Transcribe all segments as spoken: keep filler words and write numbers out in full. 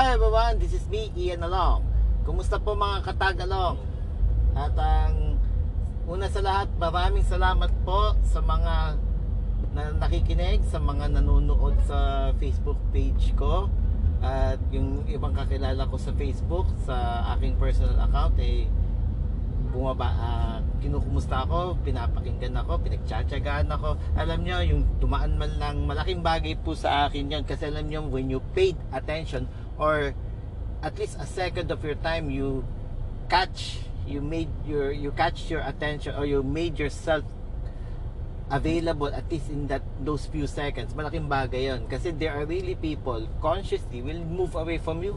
Hi everyone, this is me, Ian Along. Kumusta po mga katagalong? At ang una sa lahat, maraming salamat po sa mga na nakikinig, sa mga nanonood sa Facebook page ko. At yung ibang kakilala ko sa Facebook, sa aking personal account, eh, bumaba, uh, kinukumusta ako, pinapakinggan ako, pinagtsatsagaan ako. Alam nyo, yung tumaan man lang, malaking bagay po sa akin yon. Kasi alam nyo, when you paid attention, or at least a second of your time, you catch, you made your, you catch your attention, or you made yourself available at least in that those few seconds. Malaking bagay yon. Kasi there are really people consciously will move away from you,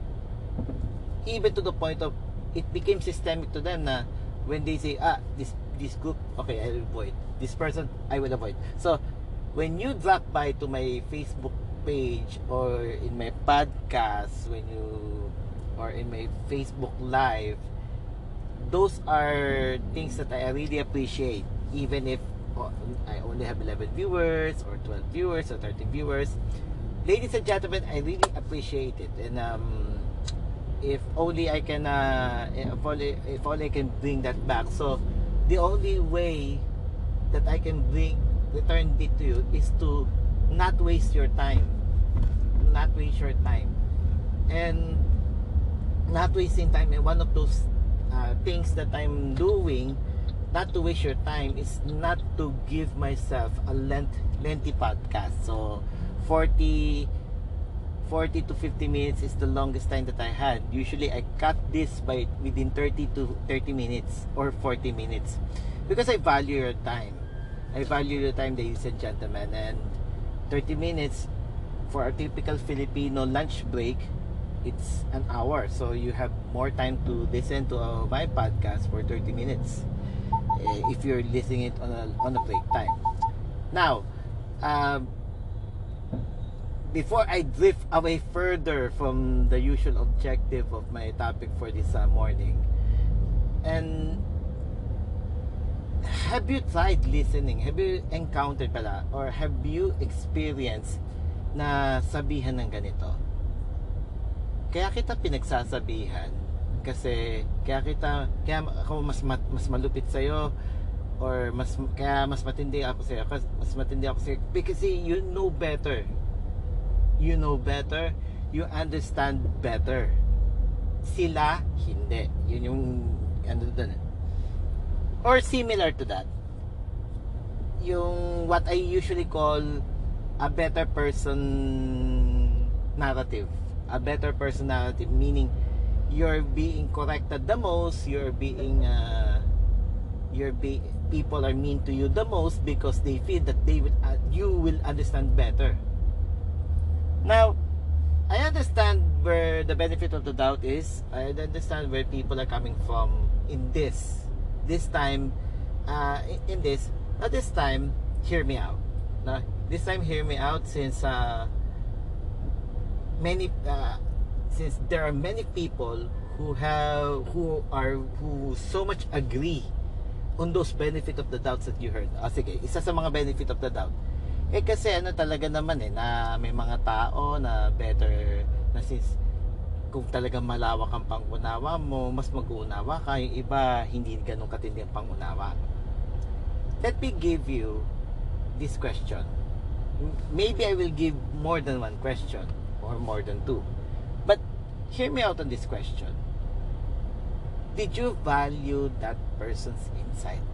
even to the point of it became systemic to them na when they say, ah, this this group, okay, I'll avoid. This person, I will avoid. So, when you drop by to my Facebook page or in my podcast, when you, or in my Facebook live, those are things that I really appreciate. Even if oh, I only have eleven viewers, or twelve viewers, or thirteen viewers. Ladies and gentlemen, I really appreciate it. And, um, if only I can uh, if only if only I can bring that back. So the only way that I can bring return it to you is to not waste your time, not waste your time, and not wasting time. And one of those uh, things that I'm doing, not to waste your time, is not to give myself a length, lengthy podcast. So forty to fifty minutes is the longest time that I had. Usually I cut this by within thirty to thirty minutes or forty minutes, because I value your time. I value your time, ladies and gentlemen. And thirty minutes for a typical Filipino lunch break, it's an hour. So you have more time to listen to uh, my podcast for thirty minutes uh, if you're listening it on a, on a break time. Now, um, before I drift away further from the usual objective of my topic for this uh, morning, and have you tried listening? Have you encountered pala, or have you experienced na sabihan ng ganito? Kaya kita pinagsasabihan kasi kaya kita kaya ako mas mat, mas malupit sa iyo, or mas kaya mas matindi ako sa iyo, mas matindi ako sa iyo, because you know better. You know better, you understand better. Sila, hindi. Yun yung ano doon. Or similar to that, yung what I usually call a better person narrative. A better person narrative, meaning you're being corrected the most, you're being uh, you're be people are mean to you the most because they feel that they will uh, you will understand better. Now, I understand where the benefit of the doubt is. I understand where people are coming from in this. This time, uh, in this, not this time, hear me out. No? This time, hear me out, since uh, many, uh, since there are many people who have, who are, who so much agree on those benefit of the doubts that you heard. Ah, sige, isa sa mga benefit of the doubt. Eh kasi ano talaga naman eh, na may mga tao na better, na since kung talagang malawak ang pangunawa mo, mas mag-uunawa ka. Yung iba hindi ganun katindi ang pangunawa. Let me give you this question. Maybe I will give more than one question, or more than two, but hear me out on this question. Did you value that person's insight?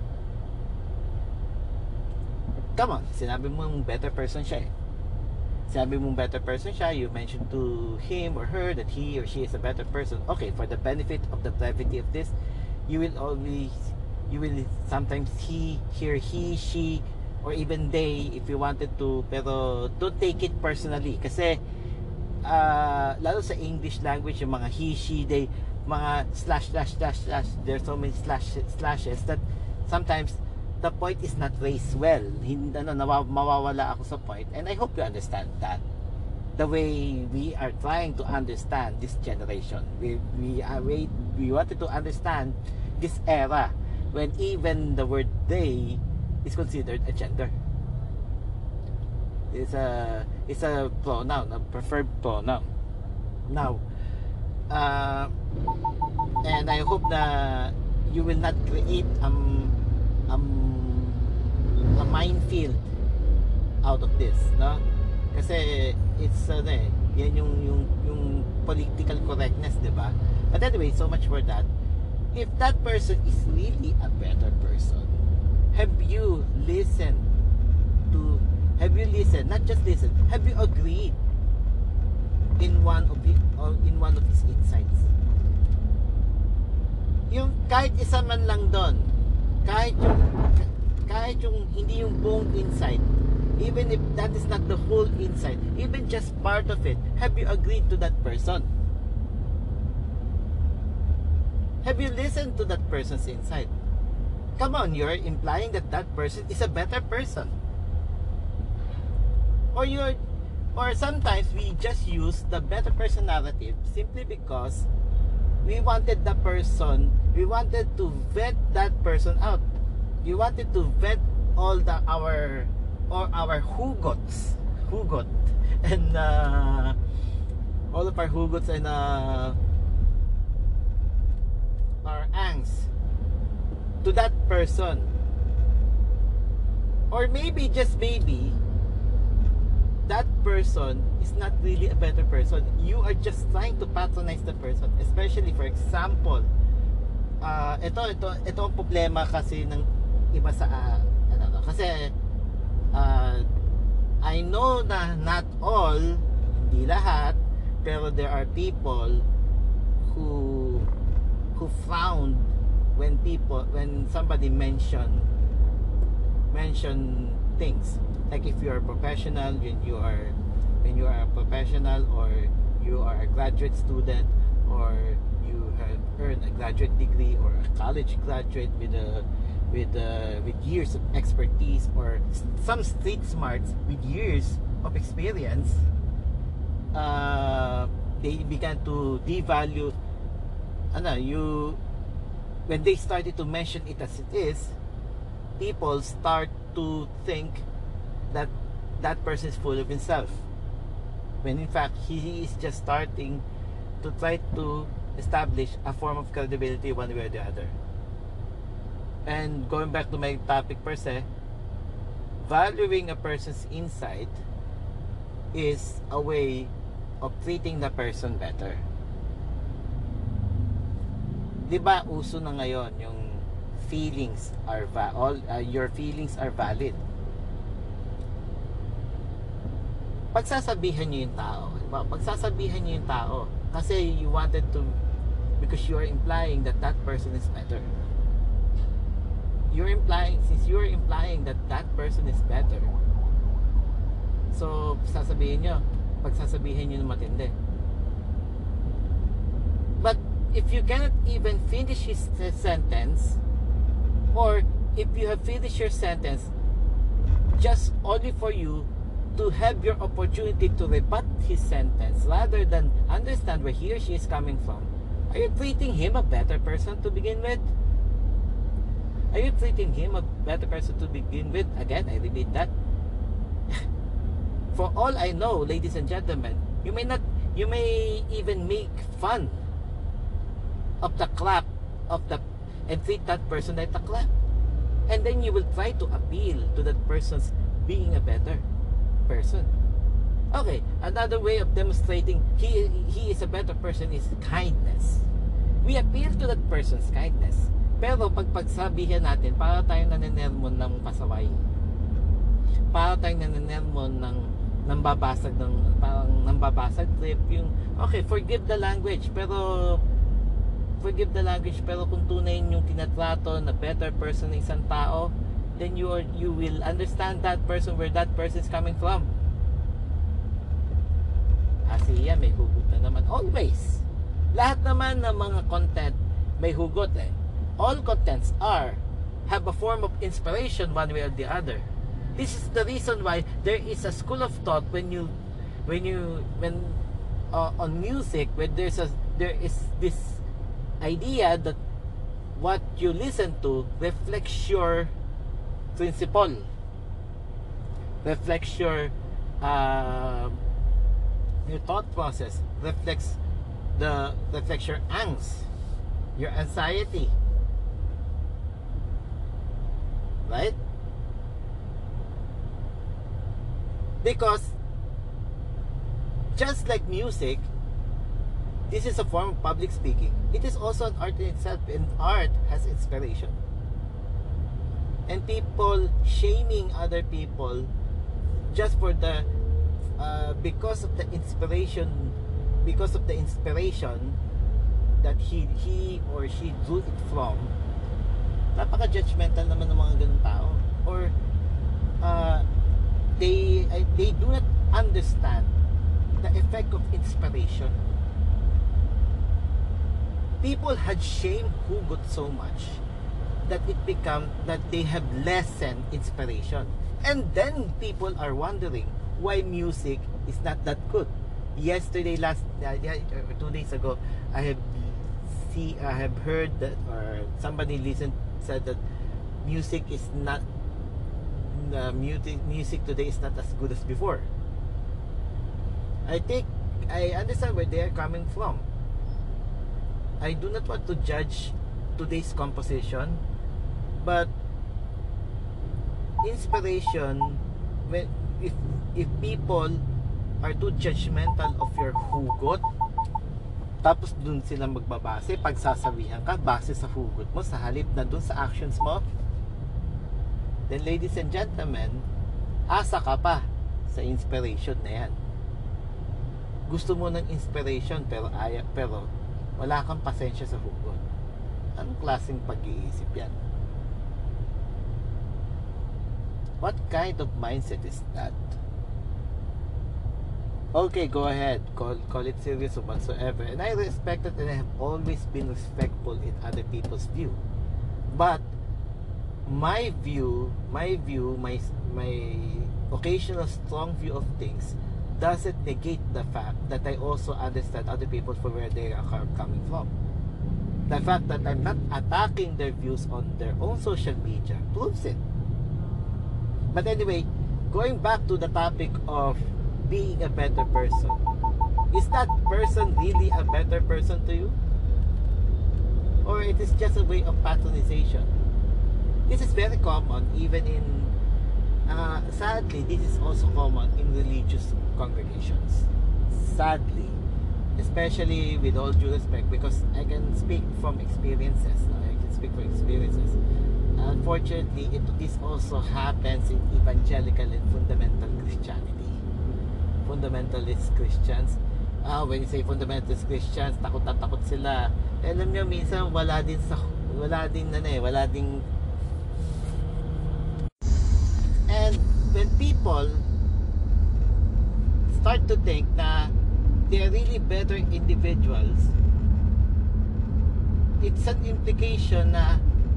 Come on, sinabi mong better person siya eh. Sinabi mong better person siya, you mentioned to him or her that he or she is a better person. Okay, for the benefit of the brevity of this, you will always, you will sometimes he, hear he, she, or even they, if you wanted to, pero don't take it personally. Kasi, uh, lalo sa English language, yung mga he, she, they, mga slash, slash, slash, slash, there's so many slash, slashes that sometimes the point is not raised well. Hindi, ano, mawawala ako sa point, and I hope you understand that. The way we are trying to understand this generation, we we are we, we wanted to understand this era when even the word they is considered a gender. It's a it's a pronoun, a preferred pronoun. Now, uh, and I hope na you will not create um, um, a minefield out of this, no? Kasi it's ano eh, yan yung yung yung political correctness, di ba? But anyway, so much for that. If that person is really a better person, have you listened to have you listened, not just listened, have you agreed in one of the or in one of his insights? Yung kahit isa man lang doon, kahit yung kahit yung hindi yung buong insight, even if that is not the whole insight, even just part of it, have you agreed to that person? Have you listened to that person's insight? Come on, you're implying that that person is a better person. Or you're, or sometimes we just use the better person narrative simply because we wanted the person, we wanted to vet that person out. We wanted to vet all the our or our hugots, hugot, and uh, all of our hugots and uh, our angst to that person. Or maybe, just maybe, that person is not really a better person. You are just trying to patronize the person. Especially, for example, uh, ito, ito, ito ang problema kasi ng iba sa, uh, ano, kasi, uh, I know na not all, hindi lahat, pero there are people who, who frown when people, when somebody mention, mention things. Like if you are a professional, when you are when you are a professional, or you are a graduate student, or you have earned a graduate degree, or a college graduate with a with a, with years of expertise, or some street smarts with years of experience, uh, they began to devalue. Ano, you when they started to mention it as it is, people start to think that that person is full of himself, when in fact he is just starting to try to establish a form of credibility one way or the other. And going back to my topic per se, valuing a person's insight is a way of treating the person better. Diba uso na ngayon yung feelings are va- all uh, your feelings are valid? Pagsasabihan niyo yung tao, diba? Pagsasabihan niyo yung tao kasi you wanted to, because you are implying that that person is better. You're implying, since you're implying that that person is better, so sasabihin niyo, pagsasabihin niyo ng matindi. But if you cannot even finish his sentence, or if you have finished your sentence just only for you to have your opportunity to rebut his sentence rather than understand where he or she is coming from, are you treating him a better person to begin with? Are you treating him a better person to begin with? Again, I repeat that. For all I know, ladies and gentlemen, you may not, you may even make fun of the clap of the, and treat that person like a clap, and then you will try to appeal to that person's being a better person. Okay, another way of demonstrating he he is a better person is kindness. We appeal to that person's kindness, pero pag pagsabihan natin, para tayong naninermon ng pasaway, para tayong naninermon ng nambabasag ng parang nambabasag trip, yung okay, forgive the language, pero forgive the language pero kung tunay yung tinatrato na better person ng isang tao, then you are, you will understand that person, where that person is coming from. Kasi yan, may hugot na naman. Always. Lahat naman ng mga content may hugot eh. All contents are, have a form of inspiration one way or the other. This is the reason why there is a school of thought when you, when you, when, uh, on music, when there's a, there is this idea that what you listen to reflects your principle, reflects your uh, your thought process reflects the reflects your angst, your anxiety, right? Because just like music, this is a form of public speaking. It is also an art in itself, and art has inspiration. And people shaming other people just for the uh, because of the inspiration, because of the inspiration that he he or she drew it from. Napaka-judgmental naman ng mga ganun tao. Or uh, they uh, they do not understand the effect of inspiration. People had shamed Hugot so much that it become that they have lessened inspiration, and then people are wondering why music is not that good. Yesterday, last uh, yeah, two days ago, I have see I have heard that, or somebody listened said that music is not uh, music music today is not as good as before. I think I understand where they are coming from. I do not want to judge today's composition, but inspiration, when if if people are too judgmental of your hugot, tapos dun sila magbabase, pagsasabihan ka base sa hugot mo, sa halip na dun sa actions mo, then ladies and gentlemen, asa ka pa sa inspiration na yan. Gusto mo ng inspiration pero aya, pero wala kang pasensya sa hugot. Anong klaseng pag-iisip yan? What kind of mindset is that? Okay, go ahead. Call, call it serious or whatsoever. And I respect it, and I have always been respectful in other people's view. But my view, my view, my my occasional strong view of things doesn't negate the fact that I also understand other people for where they are coming from. The fact that I'm not attacking their views on their own social media proves it. But anyway, going back to the topic of being a better person, is that person really a better person to you? Or it is just a way of patronization? This is very common even in uh, sadly, this is also common in religious congregations. Sadly, especially with all due respect, because I can speak from experiences. No? I can speak from experiences. Unfortunately, it, this also happens in evangelical and fundamental Christianity. Fundamentalist Christians, ah, when you say fundamentalist Christians, takot na takot sila. Eh, alam nyo, minsan wala din sa wala din na eh, wala din. And when people start to think na they are really better individuals, it's an implication na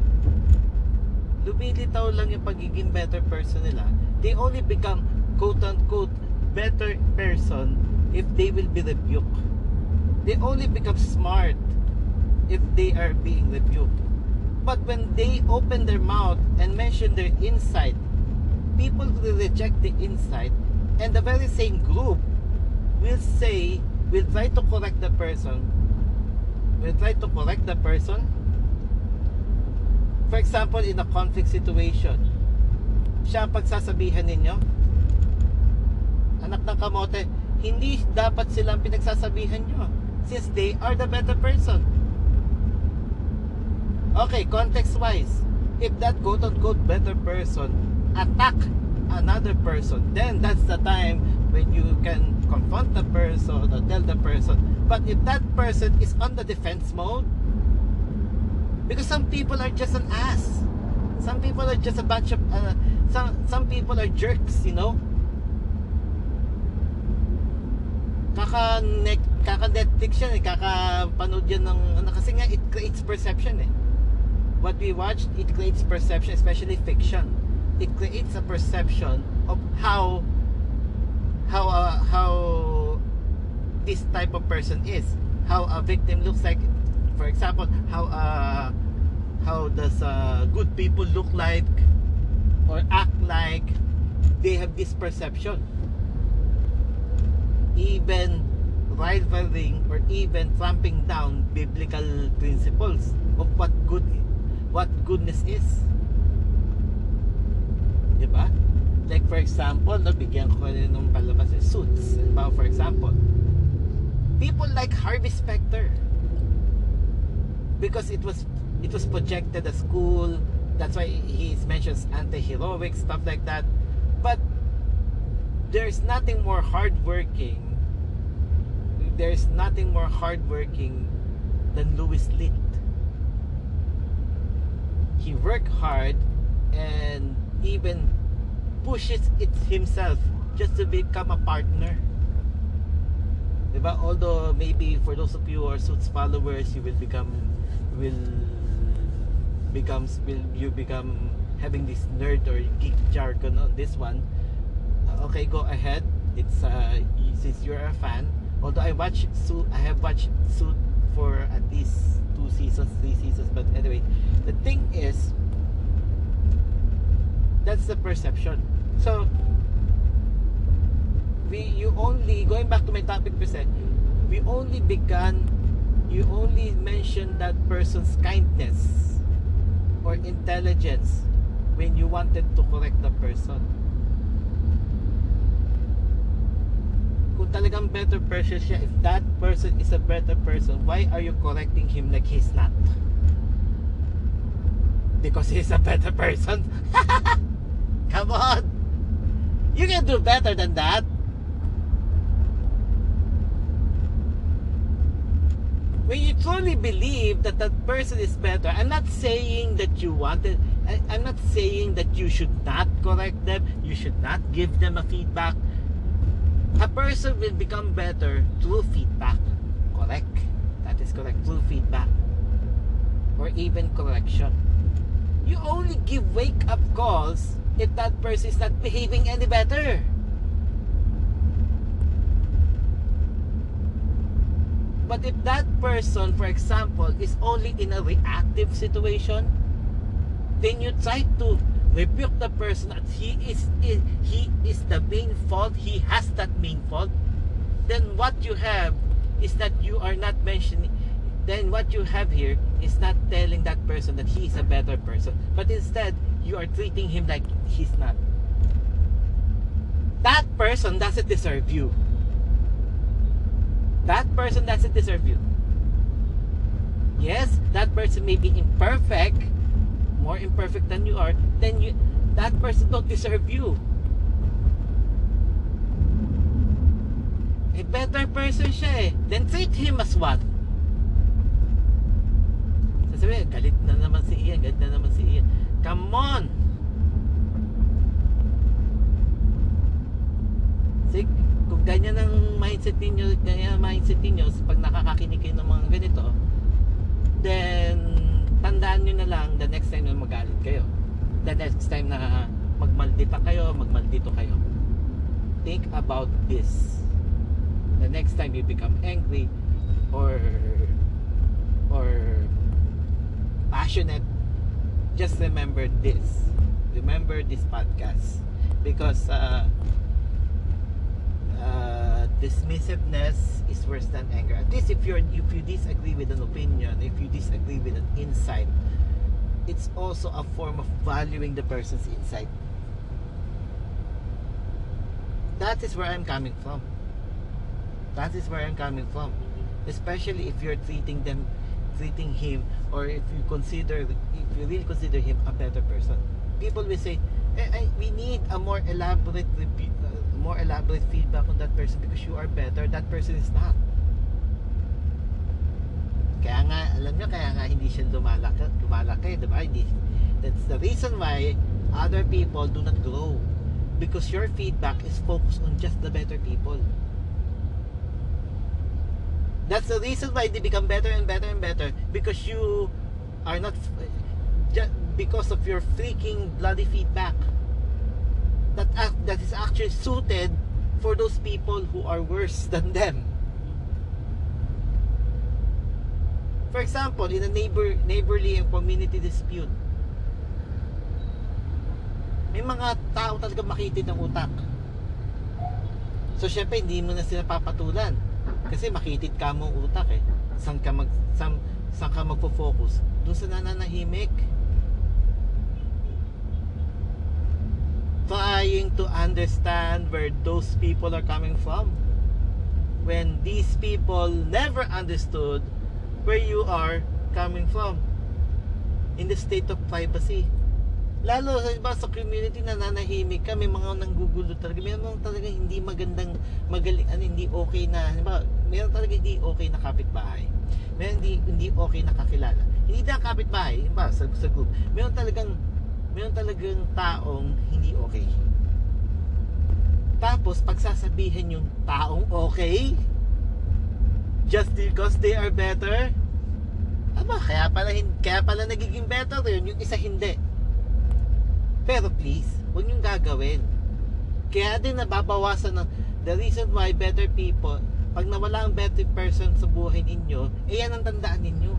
lumilitaw lang yung pagiging better person nila. They only become quote-unquote better person if they will be rebuked. They only become smart if they are being rebuked. But when they open their mouth and mention their insight, people will reject the insight, and the very same group will say, will try to correct the person, will try to correct the person. For example, in a conflict situation, siya ang pagsasabihan ninyo, anak ng kamote, hindi dapat silang pinagsasabihan nyo, since they are the better person. Okay, context wise, if that quote-unquote better person attack another person, then that's the time when you can confront the person or tell the person. But if that person is on the defense mode, because some people are just an ass, some people are just a bunch of uh, some some people are jerks, you know. Kaka kaka Netflix yan eh, kakapanood yan ng ano, kasi nga it creates perception eh. What we watch, it creates perception, especially fiction. It creates a perception of how how uh, how this type of person is, how a victim looks like. For example, how uh, how does uh, good people look like or act like? They have this perception. even rivaling or even tramping down biblical principles of what good what goodness is. Diba? Like for example, nabigyan ko rin ng palabas eh, Suits. Diba? For example, people like Harvey Specter, because it was it was projected as cool. That's why he mentions anti-heroic stuff like that. But there's nothing more hardworking. There's nothing more hardworking than Louis Litt. He worked hard and even pushes it himself just to become a partner. Diba? Although maybe for those of you who are Suits followers, you will become will becomes will you become having this nerd or geek jargon on this one. Uh, okay, go ahead. It's uh, since you're a fan. Although I watch Suit, I have watched Suit for at least two seasons, three seasons. But anyway, the thing is, that's the perception. So we, you only going back to my topic per se. We only began. You only mention that person's kindness or intelligence when you wanted to correct the person. Kung talagang better person siya, if that person is a better person, why are you correcting him like he's not? Because he's a better person? Come on! You can do better than that. When you truly believe that that person is better, I'm not saying that you wanted, I, I'm not saying that you should not correct them, you should not give them a feedback. A person will become better through feedback. Correct. That is correct. Through feedback. Or even correction. You only give wake-up calls if that person is not behaving any better. But if that person, for example, is only in a reactive situation, then you try to rebuke the person that he is he is the main fault, he has that main fault, then what you have is that you are not mentioning, then what you have here is not telling that person that he is a better person, but instead you are treating him like he's not. That person doesn't deserve you. That person doesn't deserve you. Yes, that person may be imperfect, more imperfect than you are, then you, that person don't deserve you. A better person siya eh. Then treat him as what? Sasabihin, galit na naman si Ian, galit na naman si Ian. Come on! Sige, kung ganyan ang mindset ninyo, ganyan ang mindset ninyo pag nakakakinig kayo ng mga ganito, then tandaan nyo na lang the next time na magalit kayo, the next time na magmaldita kayo, magmaldito kayo, think about this. The next time you become angry or or passionate, just remember this, remember this podcast, because uh, uh, dismissiveness is worse than anger. At least if you're if you disagree with an opinion, if you disagree with an insight, it's also a form of valuing the person's insight. That is where I'm coming from. That is where I'm coming from. Especially if you're treating them, treating him, or if you consider, if you really consider him a better person. People will say, eh, eh, we need a more elaborate, uh, more elaborate feedback on that person because you are better. That person is not. Kaya nga, alam nyo, kaya nga hindi siya lumalaki, lumalaki, diba? Hindi. That's the reason why other people do not grow. Because your feedback is focused on just the better people. That's the reason why they become better and better and better. Because you are not, just because of your freaking bloody feedback. That, that is actually suited for those people who are worse than them. For example, in a neighbor, neighborly and community dispute, may mga tao talaga makitid ng utak. So syempre hindi mo na sila papatulan kasi makitid ka mo ang utak eh. Saan ka mag saan, saan ka magfo-focus? Doon sa nananahimik. Trying to understand where those people are coming from, when these people never understood where you are coming from in the state of privacy. Lalo sa iba sa community na nanahimik ka, may mga nanggugulo talaga, may mga talaga hindi magandang magaling, ano, hindi okay na, diba, mayroon talaga hindi okay na kapitbahay, mayroon hindi, hindi okay na kakilala, hindi na kapitbahay, diba, sa, sa group, mayroon talagang mayroon talagang taong hindi okay. Tapos pagsasabihin yung taong okay just because they are better, aba, kaya pala, kaya pala nagiging better yun, yung isa hindi. Pero please, huwag niyong gagawin. Kaya din nababawasan ng the reason why better people, pag nawala ang better person sa buhay ninyo, eh yan ang tandaan ninyo.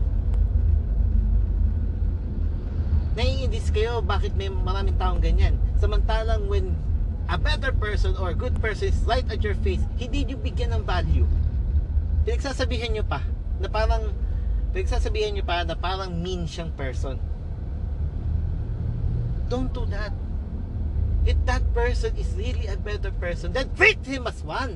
Naiindis kayo bakit may maraming taong ganyan. Samantalang when a better person or good person is right at your face, hindi nyo bigyan ng value. Pinagsasabihan nyo pa na parang pinagsasabihan nyo pa na parang mean siyang person. Don't do that. If that person is really a better person, then treat him as one.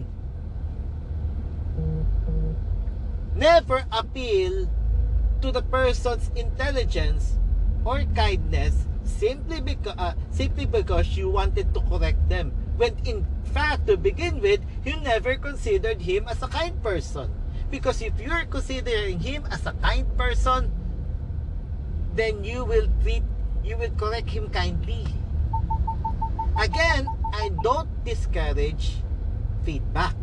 Never appeal to the person's intelligence or kindness simply because uh, simply because you wanted to correct them, when in fact to begin with you never considered him as a kind person. Because if you're considering him as a kind person, then you will treat you will correct him kindly. Again, I don't discourage feedback.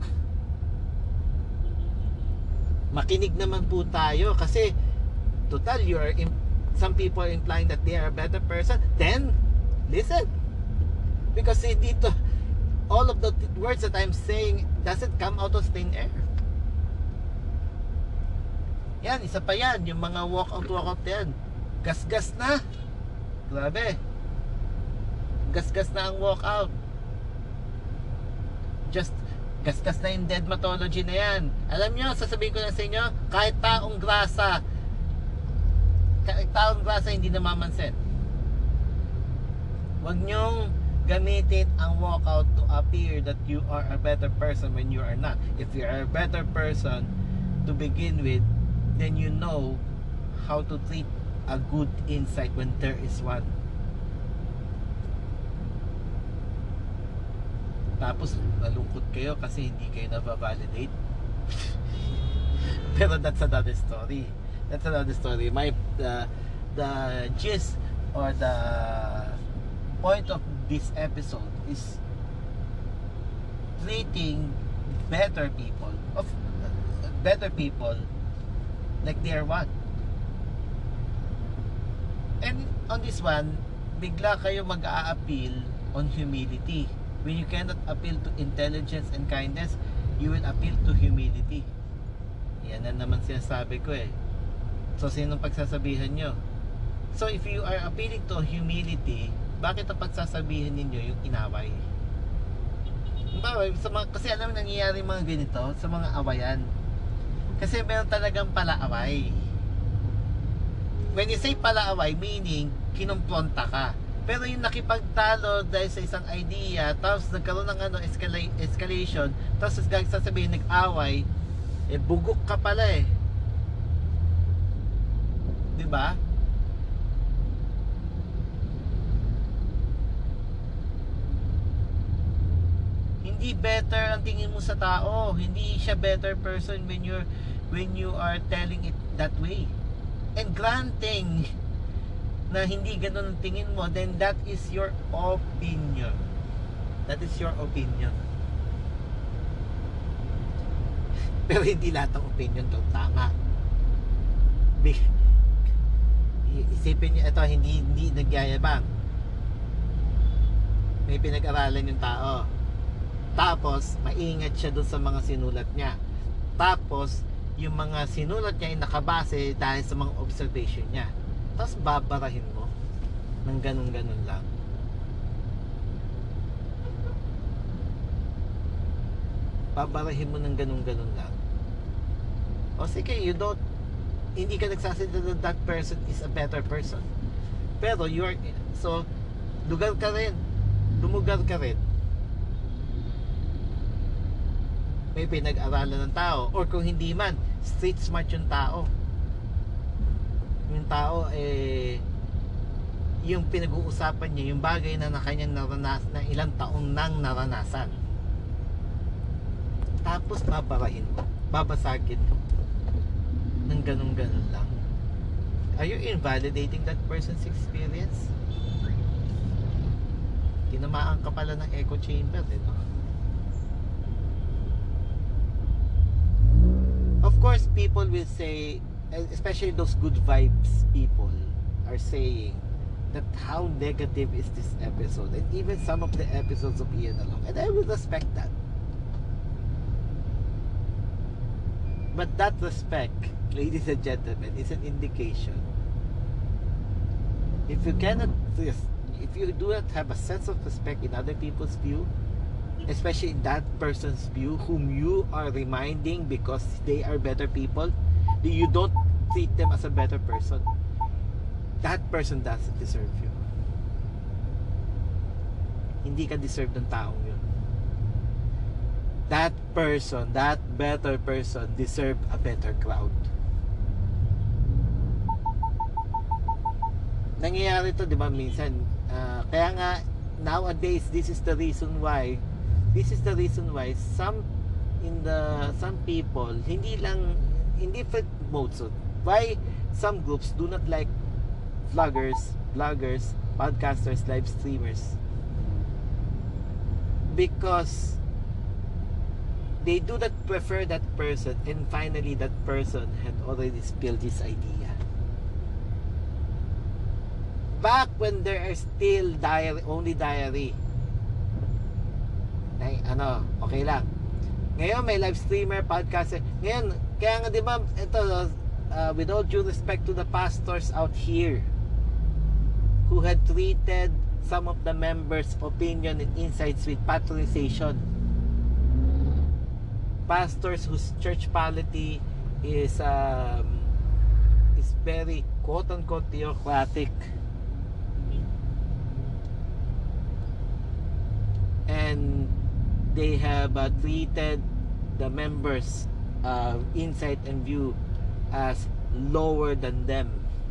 Makinig naman po tayo kasi total you are in some people are implying that they are a better person, then listen, because hindi to, all of the words that I'm saying doesn't come out of thin air. Yan, isa pa yan, yung mga walkout walkout yan, gasgas na, grabe, gasgas na ang walkout, just gasgas na yung dead mythology na yan. Alam nyo, sasabihin ko na sa inyo, kahit taong grasa kahit taong grasa hindi namamansin. Huwag nyong gamitin ang walkout to appear that you are a better person when you are not. If you are a better person to begin with, then you know how to treat a good insight when there is one. Tapos malungkot kayo kasi hindi kayo na-validate. Pero that's another story. That's another story. My the the gist or the point of this episode is treating better people of better people like they are one. And on this one, bigla kayo mag-a-appeal on humility. When you cannot appeal to intelligence and kindness, you will appeal to humility. Yan na naman sinasabi ko eh. So, sinong pagsasabihan nyo? So, if you are appealing to humility, bakit ang pagsasabihan ninyo yung inaway? Sa mga, kasi alam nangyayari mga ganito sa mga awayan. Kasi meron talagang palaaway. When you say palaaway, meaning kinumpronta ka. Pero yung nakipagtalo dahil sa isang idea, tapos nagkaroon ng ano, escala- escalation, tapos sasabihin nag-away, eh bugok ka pala eh. Diba? Hindi better ang tingin mo sa tao. Hindi siya better person when you're when you are telling it that way. And granting na hindi ganun ang tingin mo, then that is your opinion. That is your opinion. Pero hindi lahat ng opinion to tama. Isipin niyo, ito hindi hindi nagyayabang. May pinag-aralan yung tao. Tapos maingat siya doon sa mga sinulat niya. Tapos yung mga sinulat niya ay nakabase dahil sa mga observation niya. Tapos babarahin mo ng ganun-ganun lang. babarahin mo ng ganun-ganun lang. O sige, you don't, hindi ka nagsasalita that that person is a better person. Pero you're, so, lugar ka rin, lumugar ka rin. May pinag-aralan ng tao, or kung hindi man, street smart yung tao. Yung tao, eh, yung pinag-uusapan niya, yung bagay na na kanyang naranasan, na ilang taon nang naranasan. Tapos babarahin mo, babasagin mo ng ganun-ganun lang. Are you invalidating that person's experience? Tinamaan ka pala ng echo chamber, eh, no? Of course, people will say, especially those good vibes people are saying that how negative is this episode, and even some of the episodes of Ian Along, and I will respect that. But that respect, ladies and gentlemen, is an indication. If you cannot, if you do not have a sense of respect in other people's view, especially in that person's view, whom you are reminding because they are better people, you don't treat them as a better person. That person doesn't deserve you. Hindi ka deserve ng taong yun. That person, that better person deserve a better crowd. Nangyayari to, di ba, minsan, uh, kaya nga nowadays, this is the reason why this is the reason why some in the some people, hindi lang in different modes, so why some groups do not like vloggers, bloggers, podcasters, live streamers, because they do not prefer that person, and finally that person had already spilled his idea. Back when there are still diary, only diary, ay, ano, okay lang. Ngayon may live streamer, podcaster. Ngayon, kaya nga di ba, ito, uh, with all due respect to the pastors out here who had treated some of the members' opinion and insights with patronization. Pastors whose church polity is um, is very quote-unquote theocratic, and they have uh, treated the members' uh, insight and view as lower than them.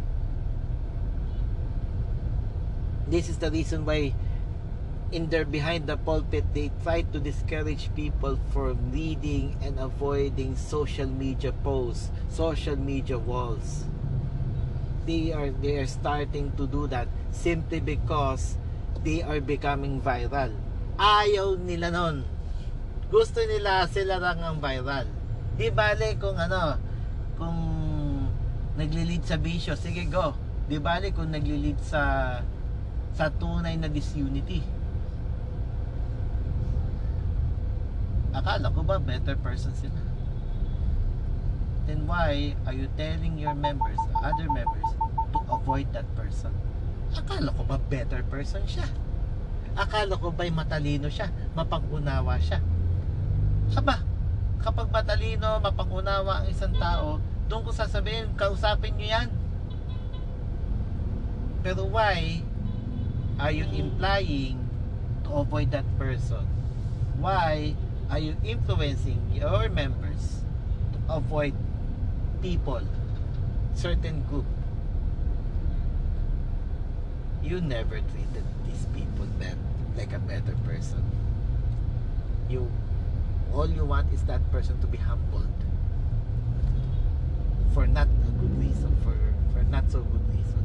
This is the reason why in their behind the pulpit they try to discourage people from reading and avoiding social media posts, social media walls. They are they are starting to do that simply because they are becoming viral. Ayaw nila nun. Gusto nila sila lang ang viral. Di bale kung ano, kung nagli-lead sa bisyo, sige go. Di bale kung nagli-lead sa sa tunay na disunity. Akala ko ba better person sila? Then why are you telling your members, other members, to avoid that person? Akala ko ba better person siya? Akala ko ba'y matalino siya, mapang-unawa siya? Aba, kapag matalino, mapang-unawa ang isang tao, doon ko sasabihin, kausapin nyo yan. Pero why are you implying to avoid that person? Why are you influencing your members to avoid people, certain group? You never treated these people that like a better person. You, all you want is that person to be humbled for not a good reason, for for not so good reason.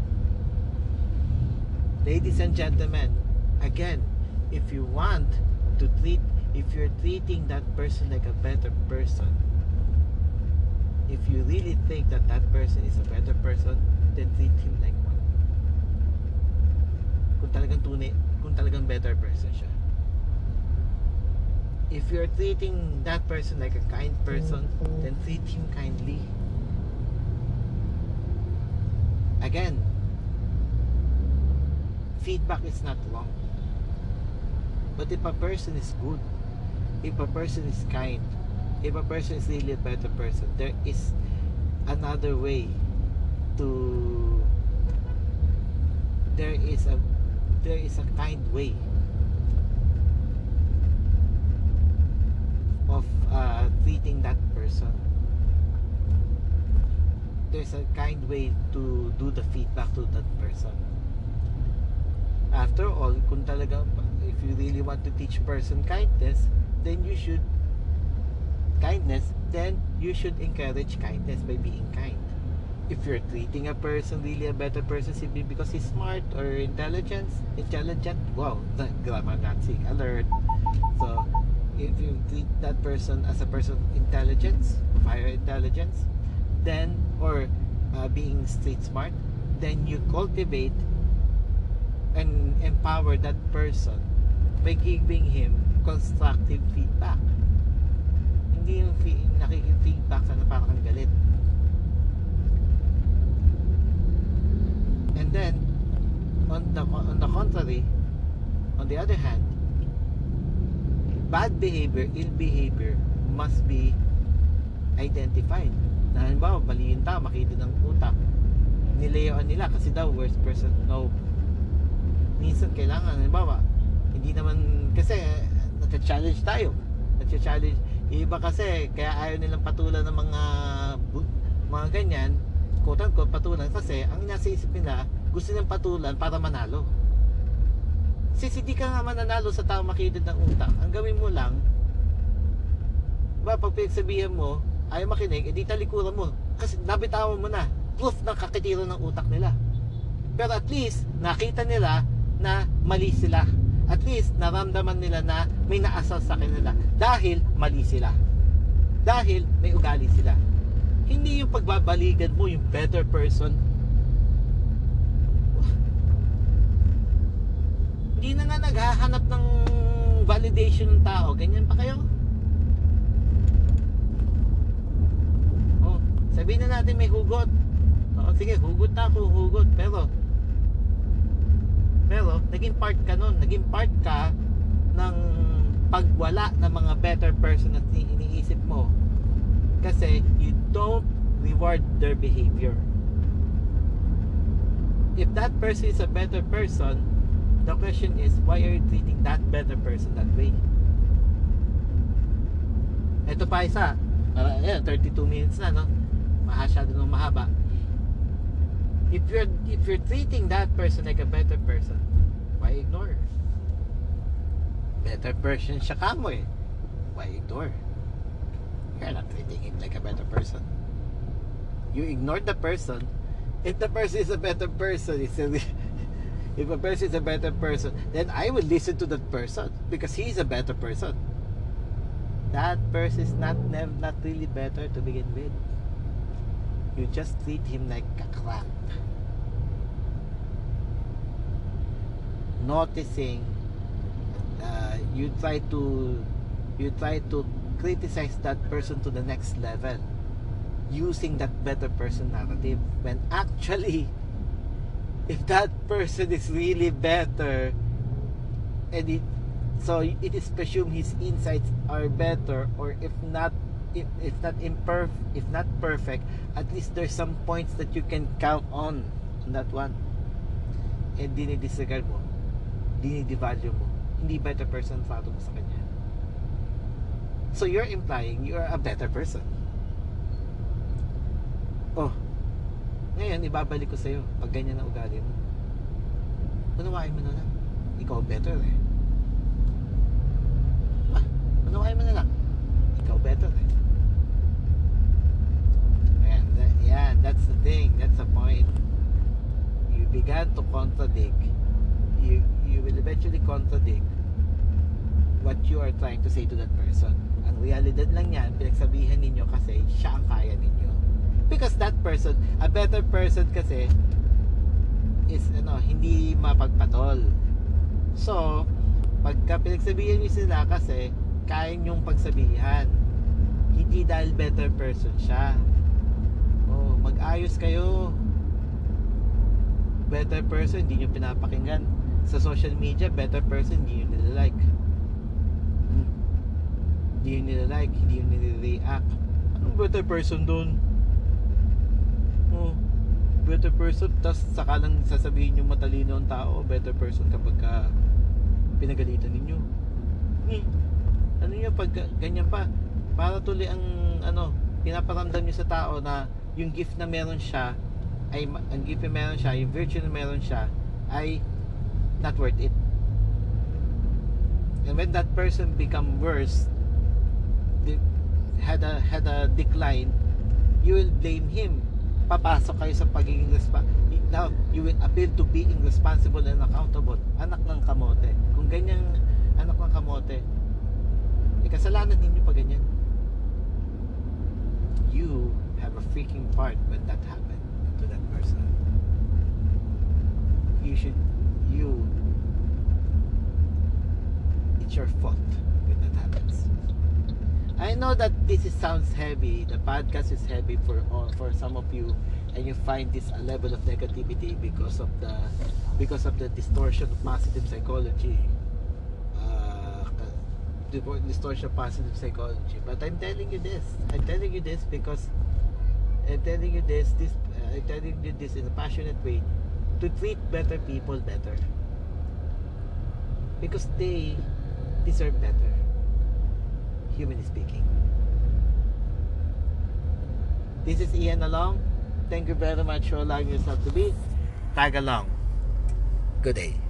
Ladies and gentlemen, again, if you want to treat, if you're treating that person like a better person, if you really think that that person is a better person, then treat him like one. Kung talagang tunay, kung talagang better person siya. If you're treating that person like a kind person, then treat him kindly. Again, feedback is not wrong. But if a person is good, if a person is kind, if a person is really a better person, there is another way to there is a there is a kind way of uh, treating that person. There's a kind way to do the feedback to that person. After all, kung talaga, if you really want to teach person kindness, then you should kindness, then you should encourage kindness by being kind. If you're treating a person really a better person simply because he's smart or intelligent, intelligent, wow, the grammar Nazi alert. So, if you treat that person as a person of intelligence, of higher intelligence, then, or uh, being street smart, then you cultivate and empower that person by giving him constructive feedback. Hindi yung fi- nakikifeedback sana para kang galit. And then, on the on the contrary, on the other hand, bad behavior, ill behavior must be identified. Na halimbawa, mali yung tao, makita ng utak, nilayoan nila kasi daw worst person. No, minsan kailangan, halimbawa, hindi naman kasi nata-challenge tayo, nata-challenge yung iba kasi kaya ayaw nilang patulan ng mga mga ganyan, quote unquote patulan, kasi ang nasa isip nila gusto nilang patulan para manalo. Since hindi ka nga mananalo sa tao makitid ng utak, ang gawin mo lang, ba, pag pinagsabihan mo ayaw makinig, edi talikuran mo kasi nabitawan mo na, proof ng kakitiro ng utak nila. Pero at least nakita nila na mali sila, at least naramdaman nila na may naasal sa kanila dahil mali sila, dahil may ugali sila. Hindi yung pagbabaligan mo yung better person. Hindi na nga naghahanap ng validation ng tao, ganyan pa kayo. Oh, sabihin na natin may hugot. Oh, sige, hugot na ako, hugot. Pero Pero naging part ka nun, naging part ka ng pagwala ng mga better person at iniisip mo kasi you don't reward their behavior. If that person is a better person, the question is, why are you treating that better person that way? Ito pa isa, uh, yeah, thirty-two minutes na, no? Masyado nung mahaba. If you're if you're treating that person like a better person, why ignore? Better person siya ka mo eh. Why ignore? You're not treating him like a better person. You ignore the person. If the person is a better person, it's a, if a person is a better person, then I will listen to that person because he is a better person. That person is not nev- not really better to begin with. You just treat him like a crap. Noticing, uh, you try to you try to criticize that person to the next level using that better person narrative, when actually if that person is really better and it, so it is presumed his insights are better, or if not if, if not imperfect, if not perfect, at least there's some points that you can count on on that one, and dinidisregard mo, dinidevalue mo, hindi better person trato mo sa kanya. So you're implying you're a better person. Oh, ngayon ibabalik ko sa'yo pag ganyan na ugali mo, unawain mo na lang ikaw better eh. Ah, unawain mo na lang ikaw better eh. And that, yeah, that's the thing, that's the point. You began to contradict, you you will eventually contradict what you are trying to say to that person. Ang realidad lang yan, pinagsabihan ninyo kasi siya ang kaya ninyo. Because that person, a better person kasi is ano, hindi mapagpatol. So, pagka pinagsabihan niyo sila kasi kaya niyong pagsabihan, hindi dahil better person siya. Oh, mag-ayos kayo. Better person, hindi niyo pinapakinggan. Sa social media, better person, hindi niyo nila-like. Hmm. hindi yun nila-like, hindi yun nire-react. Anong better person doon? Oh, better person, tas saka lang sasabihin yung matalino ang tao, better person kapag ka pinagalitan ninyo. Hmm. Ano nyo pag ganyan pa? Para tuloy ang ano, pinaparamdam nyo sa tao na yung gift na meron siya ay ang gift na meron siya, yung virtue na meron siya ay not worth it. And when that person become worse, the, had a had a decline, you will blame him. Papasok kayo sa pagiging respa- now you will appeal to being responsible and accountable. Anak ng kamote. Kung ganyan anak ng kamote, eh, kasalanan ninyo pa ganyan. You have a freaking part when that happened to that person. You should you it's your fault when that happens. I know that this is, sounds heavy. The podcast is heavy for all, for some of you, and you find this a level of negativity because of the because of the distortion of positive psychology. Uh, the distortion of positive psychology. But I'm telling you this. I'm telling you this because I'm telling you this. This uh, I'm telling you this in a passionate way to treat better people better because they deserve better. Humanly speaking. This is Ian Along. Thank you very much for allowing yourself to be tag along. Good day.